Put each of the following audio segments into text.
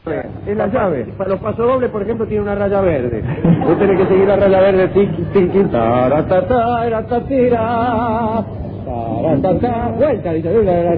Es la llave. Para los pasodobles, por ejemplo, tiene una raya verde. Vos tenés que seguir la raya verde. Vuelta, dice.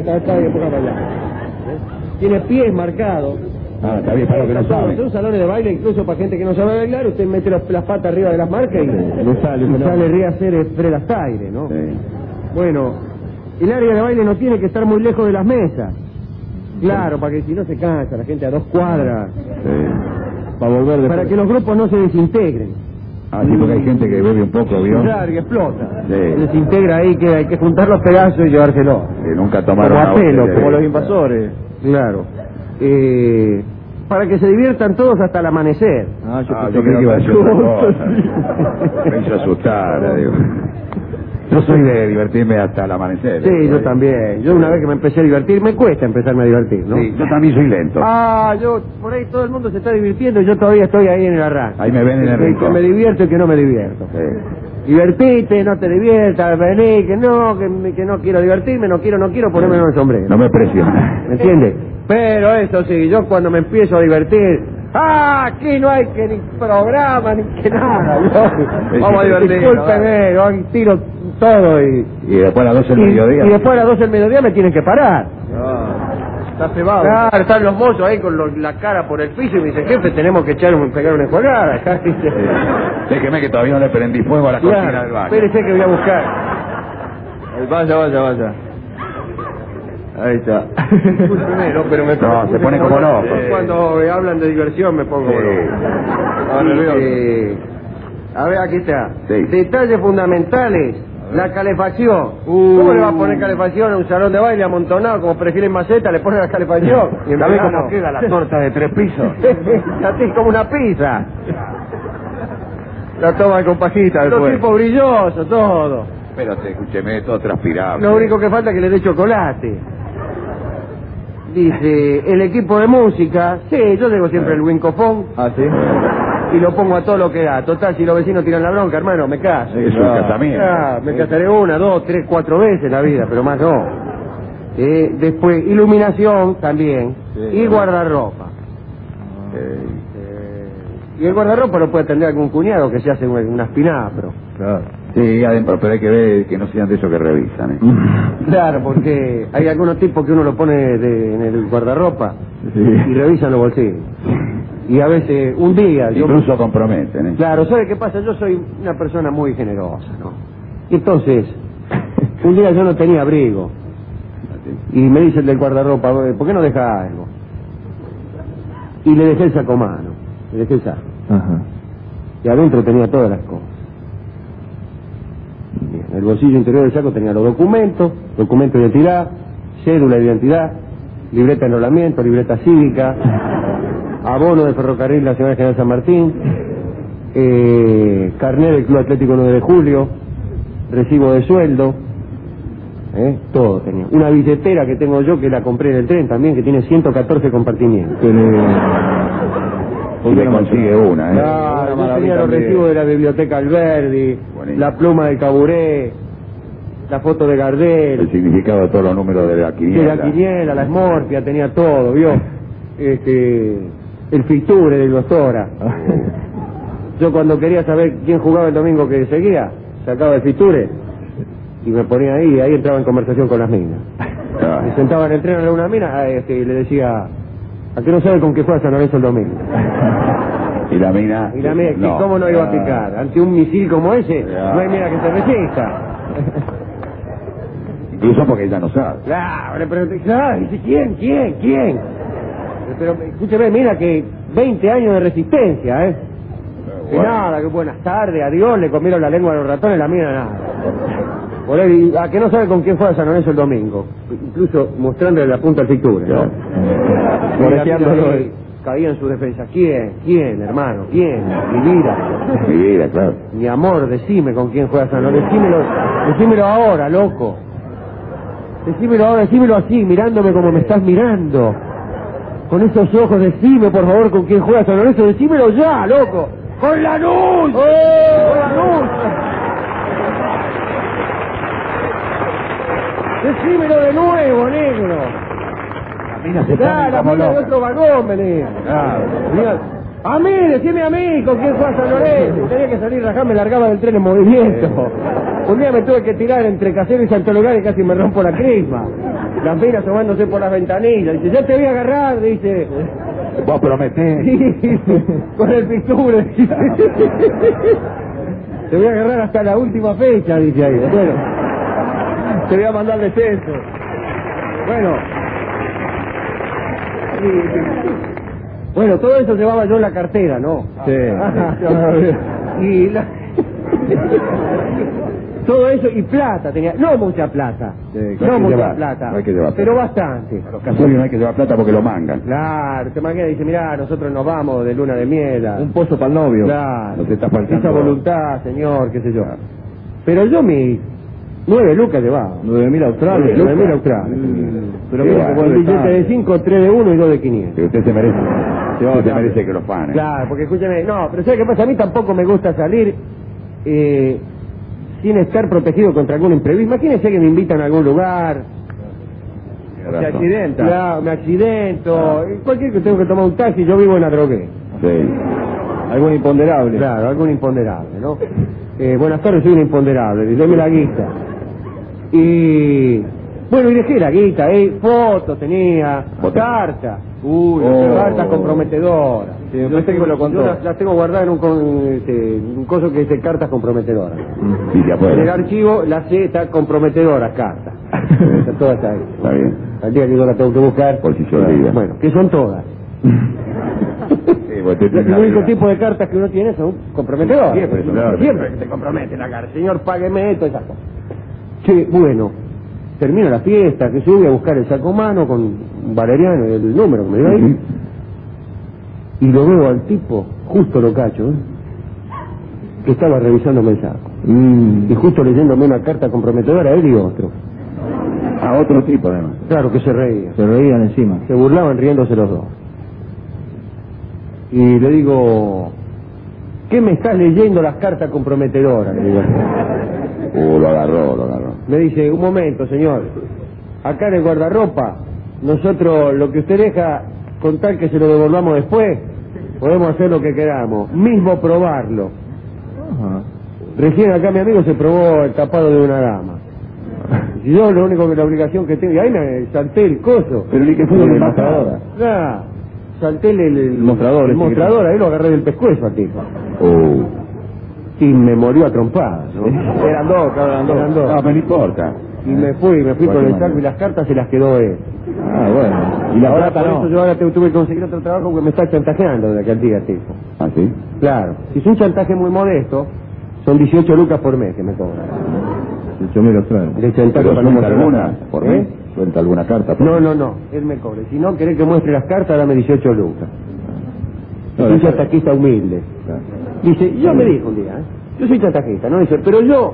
Tiene pies marcados. Está bien, para lo que no sabe. Son salones de baile, incluso para gente que no sabe bailar. Usted mete las patas arriba de las marcas y le sale ríe a hacer Fred Astaire, ¿no? Sí. Bueno, el área de baile no tiene que estar muy lejos de las mesas. Claro, para que si no se cansa la gente a 2 cuadras. Sí. Para que los grupos no se desintegren. Sí, porque hay gente que bebe un poco, ¿vio? Claro, que explota. Sí. Se desintegra ahí, que hay que juntar los pedazos y llevárselo. Que nunca tomaron como agua, como los invasores. Claro. Para que se diviertan todos hasta el amanecer. Yo creí que iba a decir otra cosa. Me hizo asustar, digo. Yo soy de divertirme hasta el amanecer. Sí, yo también. Yo una vez que me empecé a divertir, me cuesta empezarme a divertir, ¿no? Sí, yo también soy lento. Yo, por ahí todo el mundo se está divirtiendo y yo todavía estoy ahí en el arranque. Ahí me ven en el rincón. Que me divierto y que no me divierto. Sí. Divertite, no te diviertas, vení, que no quiero divertirme, no quiero, ponerme en el sombrero. No me presiones. ¿Me entiendes? Pero eso sí, yo cuando me empiezo a divertir, aquí no hay que ni programa, ni que nada. Vamos a divertir. Discúlpeme, yo tiro todo y después a las 12 del mediodía. Y después a las 12 del mediodía me tienen que parar. Está cebado. Claro, están los mozos ahí con la cara por el piso y me dicen, jefe, tenemos que pegar una enjuagada. Déjeme que todavía no le prendí fuego a la cocina del baño. Espérese que voy a buscar. Vaya. Ahí está. Pero se pone como loco. Cuando hablan de diversión me pongo loco. A ver, aquí está. Sí. Detalles fundamentales. La calefacción. ¿Cómo le va a poner calefacción a un salón de baile amontonado como prefieren maceta? Le pone la calefacción. Y ¿sabes cómo queda la torta de 3 pisos? Así como una pizza. La toman con pajita después. Todo tipo brilloso, todo. Espérate, escúcheme, todo transpirable. Lo único que falta es que le dé chocolate. Dice, el equipo de música. Sí, yo tengo siempre el wincofón. ¿Sí? Y lo pongo a todo lo que da. Total, si los vecinos tiran la bronca, hermano, me caso. Es un casamiento. Me casaré 1, 2, 3, 4 veces en la vida, pero más no. Después, iluminación también. Y guardarropa. Y el guardarropa lo puede atender algún cuñado que se hace una espinafro. Claro. Sí, adentro, pero hay que ver que no sean de esos que revisan. Claro, porque hay algunos tipos que uno lo pone en el guardarropa y revisan los bolsillos. Y a veces, un día... Incluso comprometen. Claro, ¿sabe qué pasa? Yo soy una persona muy generosa, ¿no? Y entonces, un día yo no tenía abrigo. Y me dice el del guardarropa, ¿por qué no deja algo? Y le dejé el sacomano. Le dejé el saco. Y adentro tenía todas las cosas. Bien, en el bolsillo interior del saco tenía los documentos de identidad, cédula de identidad, libreta de enrolamiento, libreta cívica, abono del Ferrocarril Nacional General San Martín, carnet del Club Atlético 9 de Julio, recibo de sueldo, todo tenía. Una billetera que tengo yo que la compré en el tren también, que tiene 114 compartimientos. Y le consigue una, Claro, yo tenía los recibos de la Biblioteca Alberdi, la pluma de Caburé, la foto de Gardel. El significado de todos los números de la quiniela. De la quiniela, la esmorfia, tenía todo, ¿vio? El Fiture del Doctora. Yo cuando quería saber quién jugaba el domingo que seguía, sacaba el Fiture y me ponía ahí entraba en conversación con las minas. Me sentaba en el tren a una mina y le decía, ¿a qué no sabe con qué juega San Lorenzo el domingo? Y la mina, no. ¿Cómo no iba a picar? Ante un misil como ese, no hay mina que se resista. Incluso porque ella no sabe. Claro, le pregunté, dice, ¿quién? Pero escúcheme, mira que 20 años de resistencia, Que nada, que buenas tardes, adiós, le comieron la lengua a los ratones, la mina nada. Por ahí, ¿a que no sabe con quién fue a San Lorenzo el domingo? Incluso mostrándole la punta al Fiture, ¿no? Caía en su defensa. ¿Quién, hermano? ¿Quién? Mi vida, claro. Mi amor, decime con quién juega San Lorenzo. Decímelo ahora, loco. Decímelo ahora, decímelo así, mirándome como me estás mirando. Con esos ojos, decime por favor con quién juega San Lorenzo. Decímelo ya, loco. ¡Con Lanús! ¡Con Lanús! Decímelo de nuevo, negro. Las minas se Claro, ponen la como mina de locas. otro vagón, venía. Claro. A mí, decime a mí, con quién fue a San Lorenzo. Tenía que salir, rajar, me largaba del tren en movimiento. Un día me tuve que tirar entre Casero y Santo Lugar y casi me rompo la crisma. Las minas asomándose por las ventanillas. Dice, ya te voy a agarrar, dice. Vos prometés. Sí, con el pistubre. Te voy a agarrar hasta la última fecha, dice ahí. Bueno, te voy a mandar descenso. Bueno. Bueno, todo eso llevaba yo en la cartera, ¿no? Sí. Y todo eso y plata tenía, no mucha plata, Sí, no mucha llevar, plata, no hay que llevar pero plata. bastante. A los casorios no hay que llevar plata porque lo mangan. Claro, te manguea y dice, mirá, nosotros nos vamos de luna de miel. Un pozo para el novio. Claro, No te está faltando. esa voluntad, señor, qué sé yo. Pero yo mis 9 lucas llevaba. 9.000 australes. 9.000 australes. Pero Sí, mira que un vuelve billete tarde. de 5, 3 de 1 y 2 de 500. Que usted se merece. Usted se merece que lo fanen. Claro, porque escúchame, no, pero ¿sabe qué pasa? A mí tampoco me gusta salir sin estar protegido contra algún imprevisto. Imagínense que me invitan a algún lugar, Tiene se razón. accidenta. Claro, me accidento, cualquier que tengo que tomar un taxi, yo vivo en Adrogué. Sí. Algún imponderable. Claro, algún imponderable, ¿no? Buenas tardes, soy un imponderable, dame la guita. Y bueno, y dejé la guita, fotos tenía, cartas. Uy, cartas comprometedoras. Sí, me parece que me lo contó. Yo las tengo guardadas en un coso que dice cartas comprometedoras. Sí, ya puede. En el archivo la C está comprometedoras, cartas. Está toda está ahí. Está bien. Al día que yo la tengo que buscar. Por si se olvida. Bueno, que son todas. Sí, vos te El tenés único la- tipo de cartas que uno tiene son comprometedoras. Siempre son, claro. Siempre que te compromete la carta. Señor, págueme esto, esas cosas. Che, bueno, termino la fiesta, que yo voy a buscar el saco mano con Valeriano, el número que me dio ahí. Y lo veo al tipo, justo lo cacho, que estaba revisándome el saco. Y justo leyéndome una carta comprometedora a él y otro. A otro tipo, además. Claro que se reían. Se reían encima. Se burlaban riéndose los dos. Y le digo, ¿qué me estás leyendo las cartas comprometedoras? Le digo. Lo agarró. Me dice, un momento, señor. Acá en el guardarropa, nosotros lo que usted deja, con tal que se lo devolvamos después, podemos hacer lo que queramos, mismo probarlo. Recién acá mi amigo se probó el tapado de una dama. Y yo lo único que la obligación que tengo, y ahí me salté el coso. Pero ni que fue el el mostrador. Claro, salté el mostrador, el mostrador, ahí lo agarré del pescuezo al tipo. Y me murió a trompadas, ¿no? Eran dos, Eran dos. No, pero no importa. Y me fui con el saco y las cartas se las quedó él. Ah, bueno. Y la Ahora plata por no. eso yo ahora tuve que conseguir otro trabajo porque me está chantajeando de aquel día, tipo. ¿Ah, sí? Claro. Si es un chantaje muy modesto, son 18 lucas por mes que me cobran. 8.000 australes. De chantaje ¿Pero para no suelta mostrar alguna las cartas. por mes? ¿Suelta alguna carta? por mes? No, él me cobra. Si no querés que muestre las cartas, dame 18 lucas. No, Es un deja- chantajista humilde. Claro. Dice, yo me dijo un día, yo soy chantajista, ¿no? Dice, pero yo,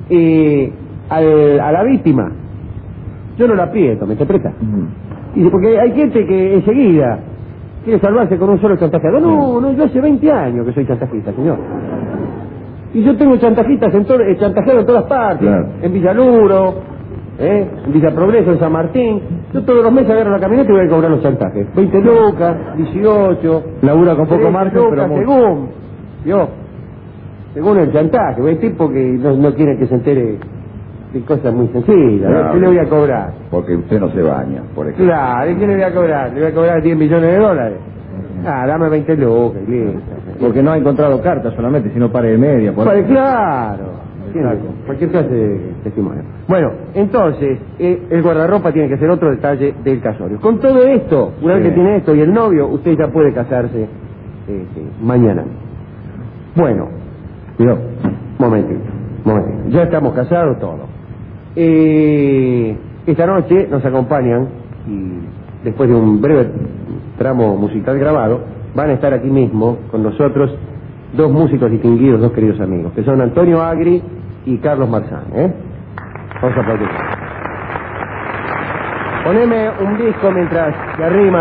a la víctima, yo no la aprieto, ¿me interpreta? Dice, porque hay gente que enseguida quiere salvarse con un solo chantajeador. No, yo hace 20 años que soy chantajista, señor. Y yo tengo chantajistas chantajeados en todas partes, Claro. en Villaluro, en Villa Progreso, en San Martín. Yo todos los meses agarro la camioneta y voy a cobrar los chantajes. 20 lucas, 18. Labura con poco 13 margen, lucas, pero mucho. según el chantaje. Hay tipos que no quieren que se entere de cosas muy sencillas. Claro. ¿Qué le voy a cobrar? Porque usted no se baña, por ejemplo. Claro, ¿y qué le voy a cobrar? ¿Le voy a cobrar 10 millones de dólares? Dame 20 lucas, y listo. Porque no ha encontrado cartas solamente, sino pare de media. Claro. Cualquier clase de testimonio. Bueno, entonces, el guardarropa tiene que ser otro detalle del casorio. Con todo esto, una vez que tiene esto y el novio, usted ya puede casarse mañana. Bueno, momentito. Ya estamos casados todos. Esta noche nos acompañan, y después de un breve tramo musical grabado, van a estar aquí mismo con nosotros dos músicos distinguidos, dos queridos amigos, que son Antonio Agri y Carlos Marzán. Vamos a aplaudir. Poneme un disco mientras se arrima.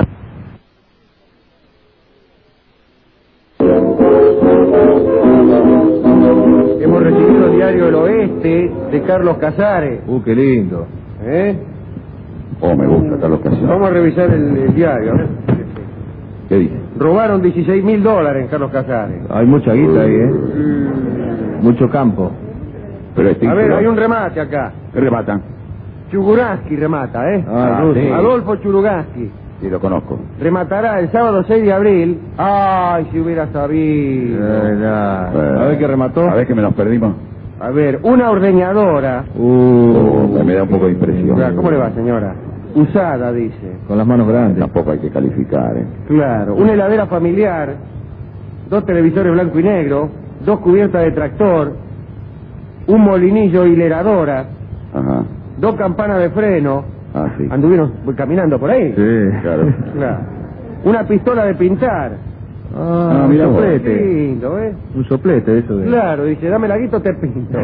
Hemos recibido el diario El Oeste de Carlos Casares. Qué lindo. Oh, me gusta Carlos Casares. Vamos a revisar el diario, a ver. ¿Qué dice? Robaron $16.000 en Carlos Casares. Hay mucha guita ahí, mucho campo. Pero este A ver, hijo- hay un remate acá. ¿Qué rematan? Chuguraski remata, ¿eh? Sí. Adolfo Chuguraski. Sí, lo conozco. Rematará el sábado 6 de abril. Ay, si hubiera sabido. A ver qué remató. A ver que me los perdimos. A ver, una ordeñadora. Me da un poco de impresión. Claro, ¿cómo le va, señora? Usada, dice. Con las manos grandes. Tampoco hay que calificar, Claro, una heladera familiar, 2 televisores blanco y negro, 2 cubiertas de tractor, un molinillo hileradora, Ajá. 2 campanas de freno. Ah, sí. Anduvieron caminando por ahí. Sí. Claro. Claro. Una pistola de pintar. Ah, Ah, mira un vos. Qué lindo, ¿eh? Un soplete eso de... Claro, dice, dame la guita o te pinto.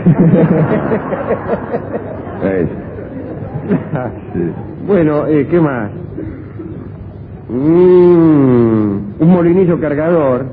Es. Bueno, ¿qué más? Un molinillo cargador.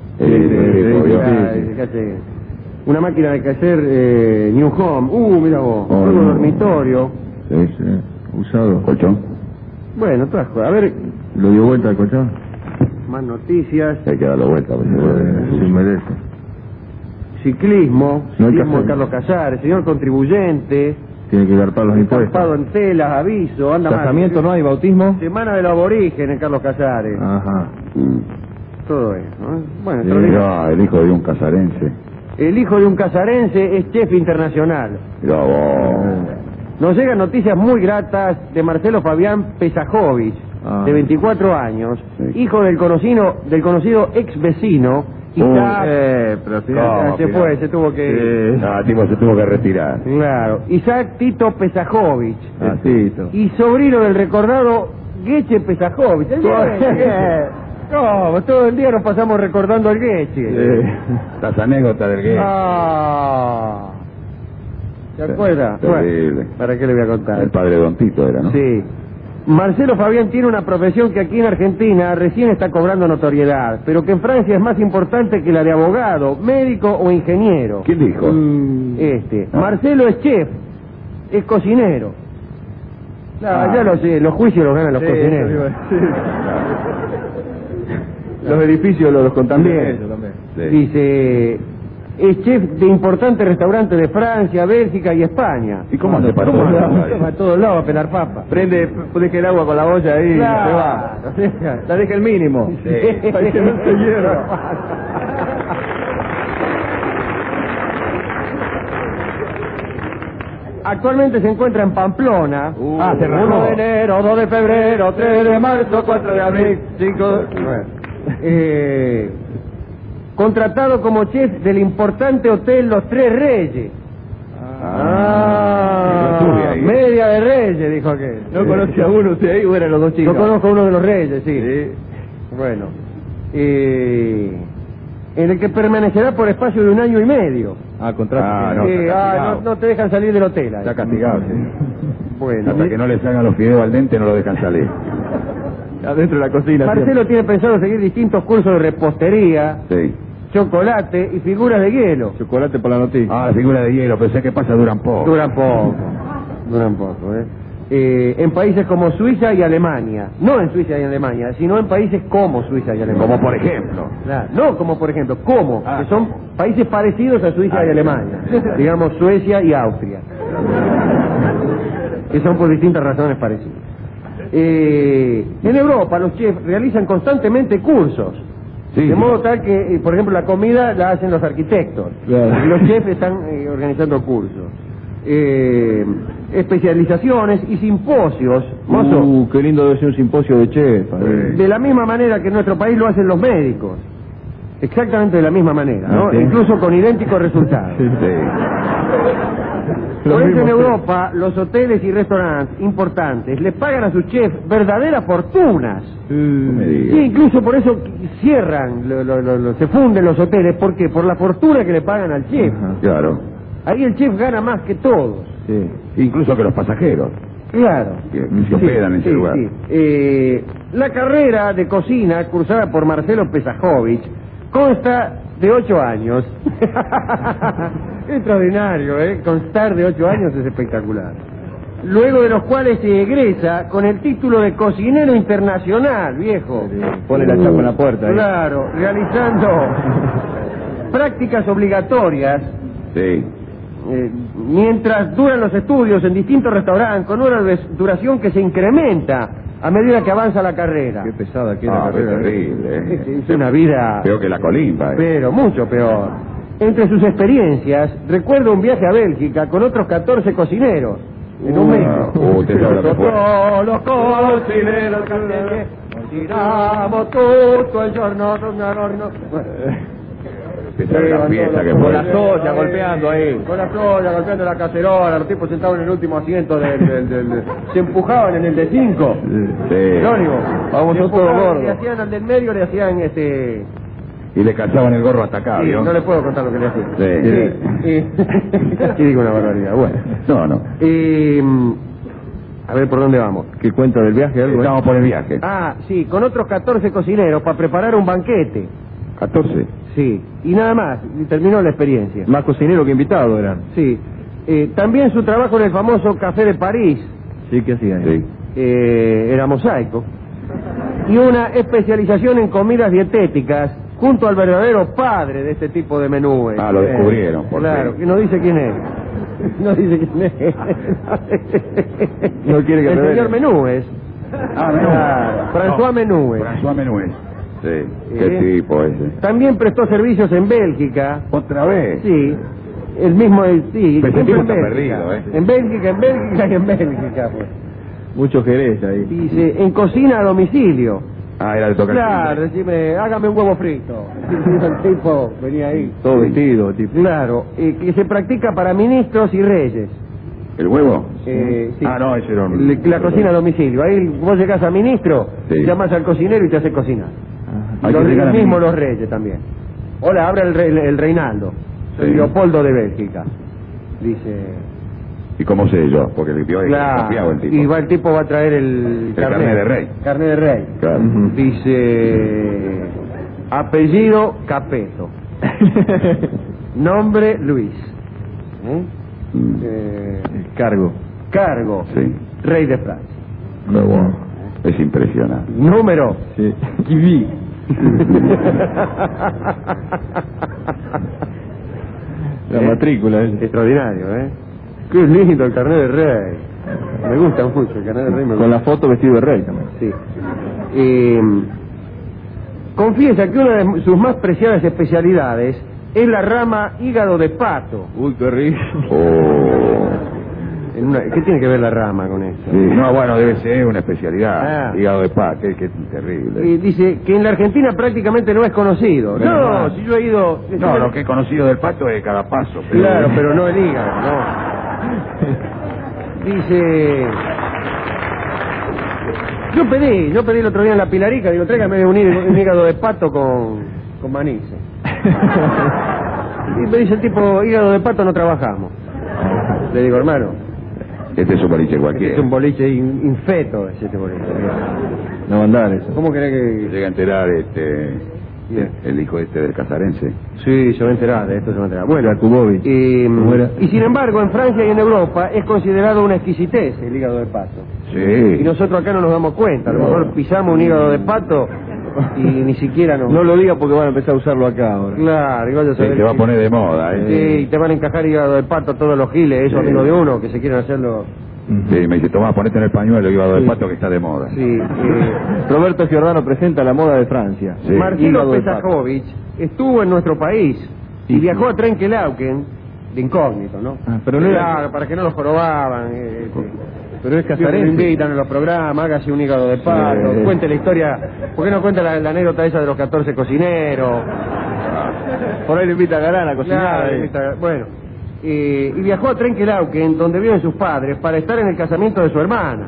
Sí. ¿Qué hace? Una máquina de coser New Home. Mira vos. Oh, Un no. dormitorio. Sí, sí. Usado. ¿Colchón? Bueno, todas cosas. A ver, ¿Lo dio vuelta al colchón? más noticias. Hay que darlo vuelta. Pues, Sí, merece. Ciclismo. No hay que Ciclismo de hacer. Carlos Casares. Señor contribuyente. Tiene que garpar los impuestos. Estampado en telas, aviso. Anda mal. ¿Casamiento no hay? ¿Bautismo? Semana del aborigen en Carlos Casares. Ajá. Todo eso. Bueno, Sí. extraordinario. Mirá, el hijo de un casarense. El hijo de un casarense es chef internacional. Mirá vos. Nos llegan noticias muy gratas de Marcelo Fabián Pesajovic, de 24 años, Sí. hijo del conocido ex vecino, Isaac. pero sí. No, se mirá. fue, se tuvo que... Ah, tipo se tuvo que retirar. Claro, Isaac Tito Pesajovic, Asito. y sobrino del recordado Geche Pesajovic. ¿Cómo? Todo el día nos pasamos recordando al Geche. Las anécdotas del gay. Ah. ¿Se acuerda? Terrible. Bueno, ¿para qué le voy a contar? El padre de Don Tito era, ¿no? Sí. Marcelo Fabián tiene una profesión que aquí en Argentina recién está cobrando notoriedad, pero que en Francia es más importante que la de abogado, médico o ingeniero. ¿Quién dijo? Marcelo es chef, es cocinero. Claro, ya lo sé, los juicios los ganan los cocineros. Los edificios los contaminan. También. Eso también. Sí. Dice, es chef de importantes restaurantes de Francia, Bélgica y España. ¿Y cómo hace para ¿Cómo todo anda? eso? Va a todos lados a pelar papas. Deja el agua con la olla ahí. Claro. Se va. La deja el mínimo. Sí. Para que no se hierva. Actualmente se encuentra en Pamplona. se 1 rajó. de enero, 2 de febrero, 3 de marzo, 4 de abril, 5 contratado como chef del importante hotel Los Tres Reyes. Estuve ahí. Media de Reyes, dijo aquel. ¿No conoce a uno usted ahí o eran los dos chicos? Yo conozco a uno de los Reyes, sí. Bueno. En el que permanecerá por espacio de 1 año y medio. Contrato. No, está castigado. no te dejan salir del hotel. ahí. Está castigado, sí. Bueno. Hasta que no le salgan los fideos al dente no lo dejan salir. Adentro de la cocina. Marcelo tiene pensado seguir distintos cursos de repostería, Sí. chocolate y figuras de hielo. Chocolate por la noticia. Ah, la figura de hielo, pero sé que pasa, duran poco. Duran poco, en países como Suiza y Alemania. No en Suiza y Alemania, sino en países como Suiza y Alemania. Como por ejemplo. Claro, no como por ejemplo, como, Ah, que son países parecidos a Suiza y Alemania. Digamos Suecia y Austria. Que son por distintas razones parecidas. En Europa los chefs realizan constantemente cursos. Sí, De sí. modo tal que, por ejemplo, la comida la hacen los arquitectos. Claro. Y los chefs están organizando cursos. Especializaciones y simposios. Mozo, Qué lindo debe ser un simposio de chef. de la misma manera que en nuestro país lo hacen los médicos. Exactamente de la misma manera, ¿no? Ah, sí. Incluso con idénticos resultados. Sí. Por Lo eso mismo, en sí. Europa los hoteles y restaurantes importantes le pagan a sus chefs verdaderas fortunas. No me Sí, digas. incluso por eso cierran, se funden los hoteles. ¿Por qué? Por la fortuna que le pagan al chef. Ajá. Claro. Ahí el chef gana más que todos. Sí. Incluso que los pasajeros Claro. que se hospedan en ese lugar. La carrera de cocina cursada por Marcelo Pesajovic consta de 8 años. Extraordinario, ¿eh? Constar de 8 años es espectacular. luego de los cuales se egresa con el título de cocinero internacional, viejo. Pone la chapa en la puerta. Claro, realizando prácticas obligatorias. Sí. Mientras duran los estudios en distintos restaurantes, con una duración que se incrementa a medida que avanza la carrera. Qué pesada que es la carrera. Terrible. Es una vida... Peor que la colimba. Pero mucho peor. Entre sus experiencias, recuerdo un viaje a Bélgica con otros 14 cocineros. En un mes. Usted sabe lo que fue. Los cocineros que tiramos tutto el giorno. La fiesta que Con fue. la soya golpeando ahí. Con la soya, golpeando la cacerola, los tipos sentados en el último asiento se empujaban en el de 5. Sí. Anónimo. Vamos todos gordos. Le hacían al del medio, le hacían Y le calzaban el gorro hasta acá, sí, ¿vio? no le puedo contar lo que le hacían. Sí. Sí, digo una barbaridad. Bueno. No. A ver por dónde vamos. ¿Qué cuenta del viaje? Algo? Estamos por el viaje. Ah, sí, con otros 14 cocineros para preparar un banquete. 14. Sí, y nada más, y terminó la experiencia. Más cocinero que invitado eran. Sí. También su trabajo en el famoso Café de París, Sí, ¿qué hacían? Sí. era mosaico. Y una especialización en comidas dietéticas junto al verdadero padre de este tipo de menúes. Ah, lo descubrieron. ¿Por Claro, qué? que no dice quién es. No dice quién es. No quiere que el revele. señor Menúes. Ah, Menúes. Claro, François Menúes. François Menúes. Sí. Qué tipo ese. También prestó servicios en Bélgica. ¿Otra vez? Sí. El mismo, sí. Pero ese siempre tipo en está Bélgica. perdido, ¿eh? En Bélgica y en Bélgica, pues. Mucho Jerez ahí. Dice, en cocina a domicilio. Ah, era de tocar Claro, timbre. decime, hágame un huevo frito. El tipo venía ahí. Todo vestido, tipo. Claro, que se practica para ministros y reyes. ¿El huevo? Sí. Ah, no, ese era un... La cocina a domicilio. Ahí vos llegás a ministro, Sí. llamas al cocinero y te hace cocinar. Hay que Los llegar a mismos ministro. los reyes también. Hola, habla el Reinaldo. Soy Sí. Leopoldo de Bélgica. Dice... ¿Y cómo sé yo? Porque el tío es confiado el tipo. Y va, el tipo va a traer el carnet de rey. Carnet de rey. Claro. Dice... Apellido Capeto. Nombre Luis. Cargo. Cargo. Sí. Rey de Francia. Qué bueno. Es impresionante. Número. Sí. Kiwi. La matrícula. Extraordinario, ¿eh? Qué lindo el carnet de rey. Me gusta mucho el carnet de rey. Con la foto vestido de rey también. Sí. Confiesa que una de sus más preciadas especialidades es la rama hígado de pato. Uy, qué rico. Oh. ¿Qué tiene que ver la rama con esto? Sí. No, bueno, debe ser una especialidad. Ah. Hígado de paz, qué terrible. Dice que en la Argentina prácticamente no es conocido. Menos No, mal. si yo he ido... No, lo que he conocido del pato es cada paso. Pero... Claro, pero no el hígado, no. Dice... Yo pedí el otro día en la Pilarica, digo, tráigame un hígado de pato con manice. Y me dice el tipo, hígado de pato no trabajamos. Le digo, hermano, Este es un boliche es cualquiera. un boliche infeto, es este boliche. No va a andar eso. ¿Cómo querés que...? Llega a enterar Bien. el hijo del casarense. Sí, se va a enterar, de esto se va a enterar. Bueno, Jakubovic. ¿Cómo era? y sin embargo, en Francia y en Europa es considerado una exquisitez el hígado de pato. Y Sí. nosotros acá no nos damos cuenta. A lo mejor pisamos un hígado de pato y ni siquiera nos... No lo diga porque van a empezar a usarlo acá ahora. Claro, igual yo Sí, se va a poner de moda, Sí, y te van a encajar hígado de pato a todos los giles, esos Sí. amigos de uno que se quieren hacerlo... Sí, me dice, tomá, ponete en el pañuelo hígado de pato que está de moda. Sí, Roberto Giordano presenta la moda de Francia. Sí. Marcelo Hígado de pato. Pesajovich estuvo en nuestro país y Sí, viajó sí. a Trenquelauquen de incógnito, ¿no? Ah, pero no era- Claro, para que no los jorobaban. Pero es Lo casarense. invitan en los programas, hágase un hígado de pato, Sí. cuente la historia. ¿Por qué no cuenta la anécdota esa de los 14 cocineros? Por ahí lo invita a Galán a cocinar. Claro, ahí. bueno, y viajó a Trenquelauquen, donde viven sus padres, para estar en el casamiento de su hermana.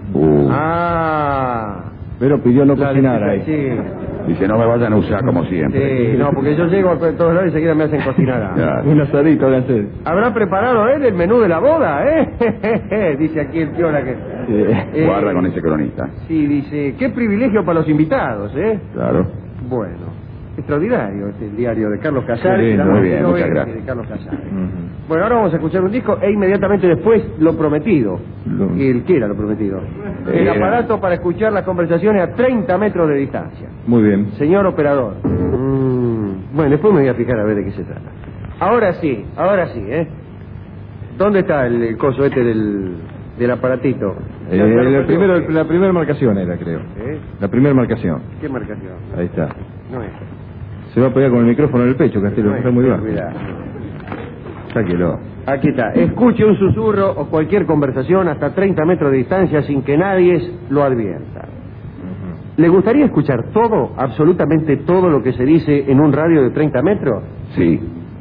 Ah, Pero pidió no la cocinar de- ahí. Sí, Dice, no me vayan a usar como siempre. sí, no, porque yo llego a todos lados y enseguida me hacen cocinar. Ya. Un asadito, háganse. ¿Habrá preparado él el menú de la boda, Dice aquí el piola que... Sí. Guarda con ese cronista. Sí, dice, qué privilegio para los invitados, Claro. Bueno, extraordinario, el diario de Carlos Casares. Sí, muy bien, muchas gracias. De Carlos Casares. Bueno, ahora vamos a escuchar un disco e inmediatamente después Lo Prometido. Y el que era Lo Prometido. El aparato para escuchar las conversaciones a 30 metros de distancia. Muy bien. Señor operador. Bueno, después me voy a fijar a ver de qué se trata. Ahora sí, ¿eh? ¿Dónde está el coso este del aparatito? La primera marcación era, creo. La primera marcación. ¿Qué marcación? Ahí está. No es. Se va a pegar con el micrófono en el pecho, Castillo, No está es, muy bajo. cuidado. Sáquelo. Aquí está. Escuche un susurro o cualquier conversación hasta 30 metros de distancia sin que nadie lo advierta. ¿Le gustaría escuchar todo, absolutamente todo lo que se dice en un radio de 30 metros? Sí.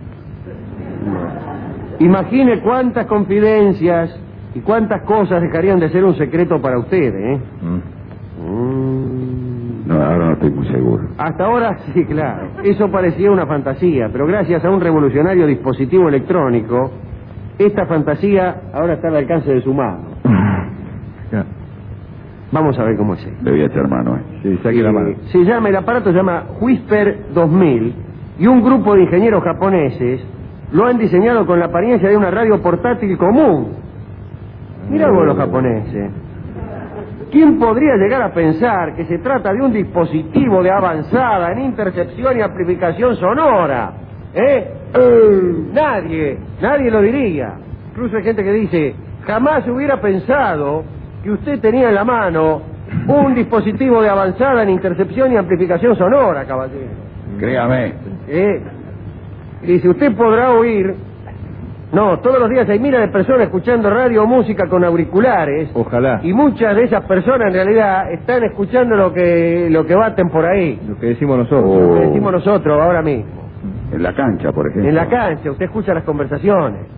Imagine cuántas confidencias y cuántas cosas dejarían de ser un secreto para usted, ¿eh? No, ahora no estoy muy seguro. Hasta ahora sí, claro. Eso parecía una fantasía, pero gracias a un revolucionario dispositivo electrónico, esta fantasía ahora está al alcance de su mano. Vamos a ver cómo es esto. Le voy a echar mano, Sí, saque la mano. El aparato se llama Whisper 2000 y un grupo de ingenieros japoneses lo han diseñado con la apariencia de una radio portátil común. Mirá vos los japoneses. ¿Quién podría llegar a pensar que se trata de un dispositivo de avanzada en intercepción y amplificación sonora? Nadie lo diría. Incluso hay gente que dice, jamás hubiera pensado que usted tenía en la mano un dispositivo de avanzada en intercepción y amplificación sonora, caballero. Créame. Y dice, usted podrá oír... No, todos los días hay miles de personas escuchando radio o música con auriculares. Ojalá. Y muchas de esas personas en realidad están escuchando lo que baten por ahí. Lo que decimos nosotros. Lo que decimos nosotros ahora mismo. En la cancha, por ejemplo. En la cancha, usted escucha las conversaciones.